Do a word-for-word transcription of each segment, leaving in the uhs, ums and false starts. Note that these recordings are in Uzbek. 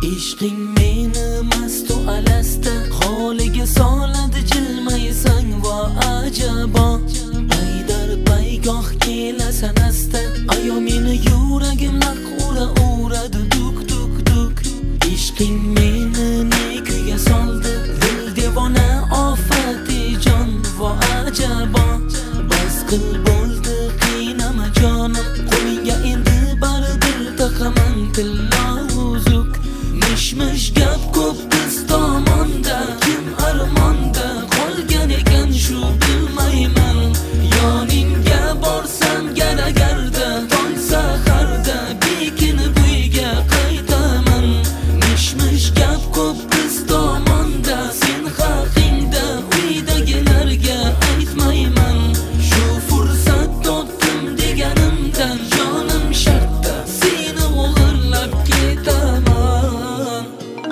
Ishqing meni mastu alasta, holiga soladi jilmaysan va ajabo. Paydar paygoh kelasan asta, ayo meni yuragim laq ura uradi duk duk duk. Ishqing meni ne kuyga soldi, dil devona ofati jon va ajabo. Bas qil bo'ldi qiynama jonim, qo'lingga endi baribir taqaman tilla uzuk. Mish-mish gap ko'p biz tomonda, kim armonda qolgan ekan shu bilmayman. Yoningga borsam garagarda, tong saharda bekinib uyga qaytaman. Mish-mish gap ko'p biz tomonda, sen haqingda uydagilarga aytmayman. Shu fursat topdim deganimdan jonim shartda seni o'g'irlab ketaman.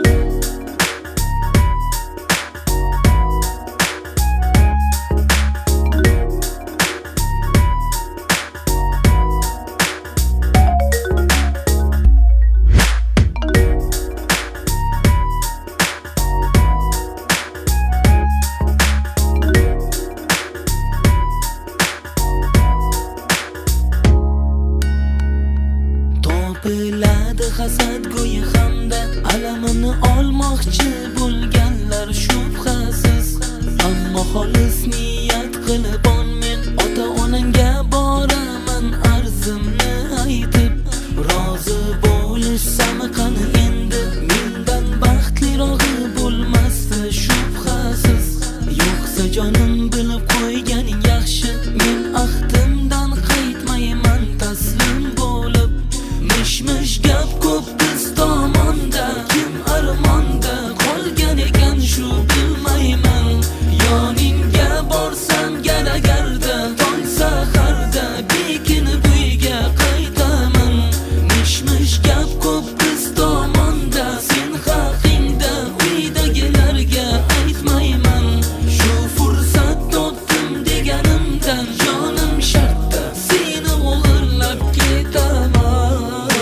Topiladi hasad go'yi hamda, alamini olmoqchi bo'lganlar shubhasiz. Ammo xolis niyat qilib on men ota-onangga boraman arzimni aytib. Rozi bo'lishsam qani endi, mendan baxtlirog'i bo'lmasdi shubhasiz. Yo'qsa jonim bilib qo'yganing yaxshi, men ahdimdan qaytmayman taslim bo'lib. Mish-mish gap ko'p biz tomonda, kim armonda qolgan ekan shu bilmayman. Yoningga borsam garagarda, tong saharda bekinib uyga qaytaman. Mish-mish gap ko'p biz tomonda, sen haqingda uydagilarga aytmayman. Shu fursat topdim deganimdan jonim shartda seni o'g'irlab ketaman.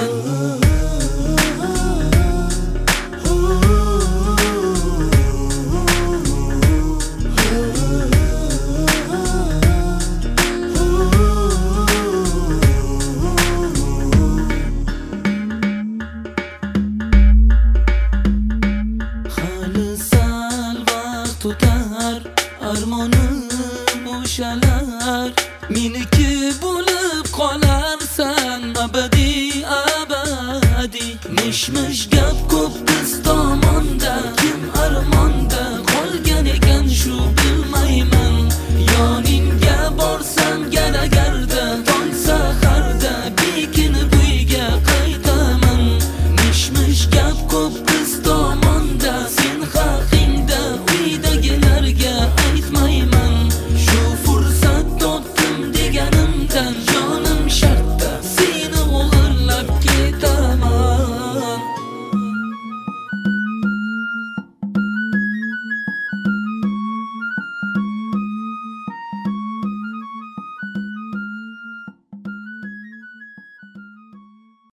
Hali sal vaqt o'tar, armonim bo'shalar, meniki bo'lib qolarsan abadiy abadiy. Mish-mish gap ko'p biz tomonda,